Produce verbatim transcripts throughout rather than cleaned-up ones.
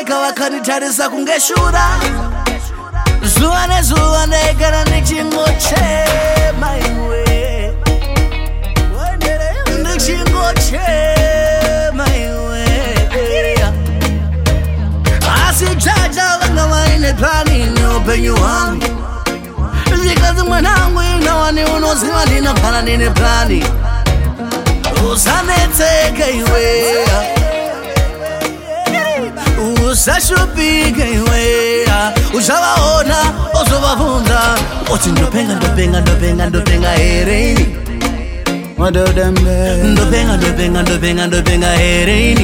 vachiseka vakanitarisa kungeshura zuva nezuva ndaigara ndichingochema iwe ndichingochema iwe asi jaja vanga vaine plani neupenyu hwangu zvikadzi mwanangu inawani unoziva ndinogara ndine plani usanetseke iwe usashupike iwe uchavaona ozovavunza oti ndopenga ndopenga ndopenga ndopenga hereini ndopenga ndopenga ndopenga ndopenga hereini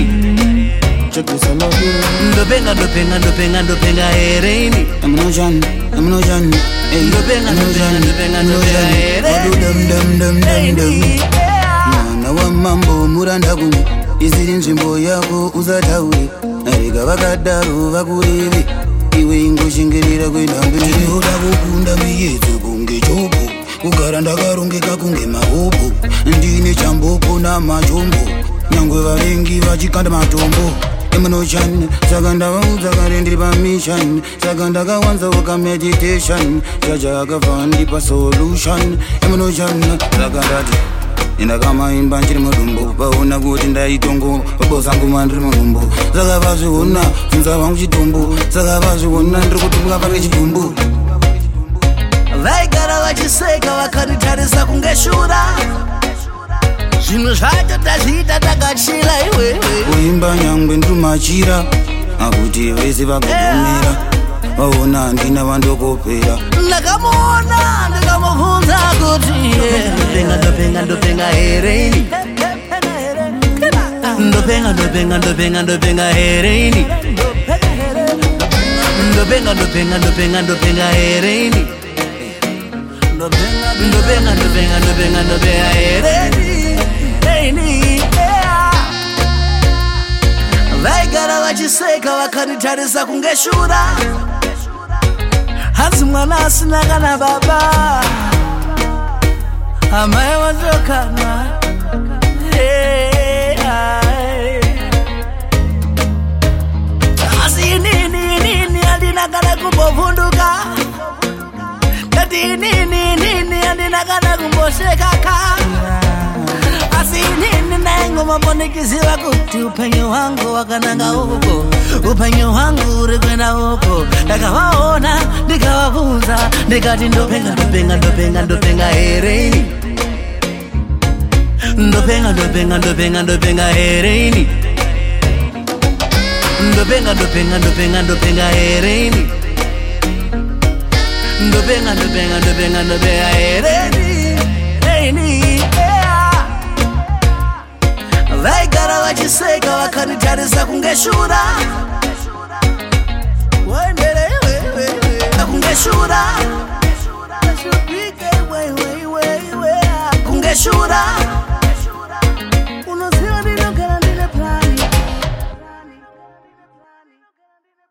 ndopenga ndopenga ndopenga ndopenga hereini ndopenga ndopenga ndopenga ndopenga hereini mwana wa mambo muranda kumwe isiri nzvimbo yako usataure arega vakadaro vakureve iwe ingoshingerera kuenda mberi ndinoda kukunda miyedzo kunge chopo kugara ndakarongeka kunge mahopo ndine chamboko namachombo nyangwe vavengi vachikanda matombo emunoshani saka ndavaudza kare ndiri pamishani saka ndakawanzawo kameditation chaja akafa ndipa solution emunoshani saka ndati ndakamaimba nchiri mudumbu vaona kuti ndaitongo vabosangu ndiri mudumbu saka vazviona bvunza vangu chitumbu saka vazviona ndiri kutumbuka pane chidumbu vaigara vachiseka vakanitarisa kungeshura zvinhu zvacho tazviita takachila iwewe kuimba nyangwe ndiri machira akuti vese vakagomera vaona handina vandokopera ndakamuona ndikamubvunza kuti ndopenga ndopenga ndopenga hereini ndopenga ndopenga ndopenga ndopenga hereini ndopenga ndopenga ndopenga ndopenga hereini ndopenga ndopenga ndopenga ndopenga hereini vaigara vachiseka vakanitarisa kungeshura hanzi mwana asina kana baba amai watokana asi inini inini andina kana kumbovhunduka ngati inini inini andina kana kumboshekaka asi inini naingomabonikiziva kuti upenyu hwangu wakananga uko upenyu hwangu uri kwenda uko ndakavaona ndikavabvunza ndikati ndopenga ndopenga ndopenga ndopenga hereini ndopenga ndopenga ndopenga ndopenga hereini ndopenga ndopenga ndopenga ndopenga hereini ndopenga ndopenga ndopenga ndopenga hereini vaigara vachiseka vakanitarisa kungeshura kungeshura